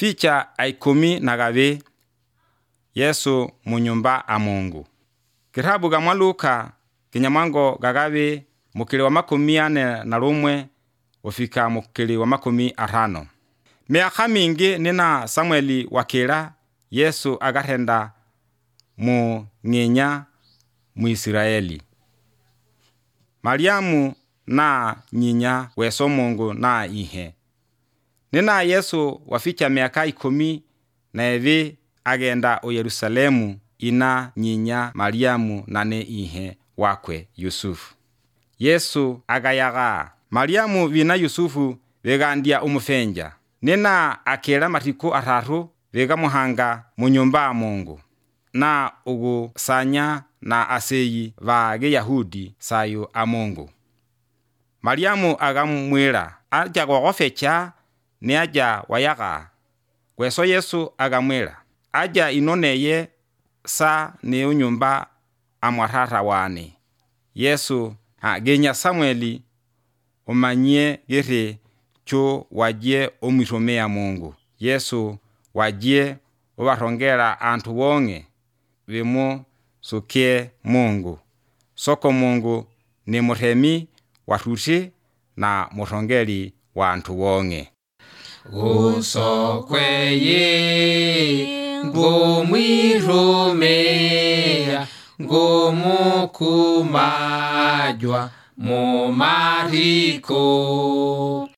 Ficha aikumi na gavi Yesu munyumba a Mungu. Kitabu ga Luka kinyamango gagavi mukili wa 41 ufika mukili wa 50. Miaka mingi nina Samueli wakila Yesu agatenda mu ng'inya mu Israeli. Mariamu na nyinya weso Mungu na ihe. Nina Yesu waficha miaka 12 agenda o Yerusalemu ina nyinya Mariamu na ne ihe wakwe Yusufu. Yesu agayaga Mariamu vina Yusufu vegandia umufenja. Nina akela matiko 3 vega muhanga mu nyumba ya Mungu na ugu sanya na aseyi vage Yahudi sayo a Mungu. Mariamu agamwira aja gwagofecha ni aja wayaga. Kweso Yesu agamwira aja inoneye sa ni unyumba amwarara wane. Yesu genya Samueli umanye gere cho wajie omwitome ya Mungu. Yesu wajie ubarongera antu wonge vimo sukie Mungu. Soko Mungu ni muremi watuti na murongeri wa antu wonge. Usokweye ngomwiromea ngomukumajwa mu mariko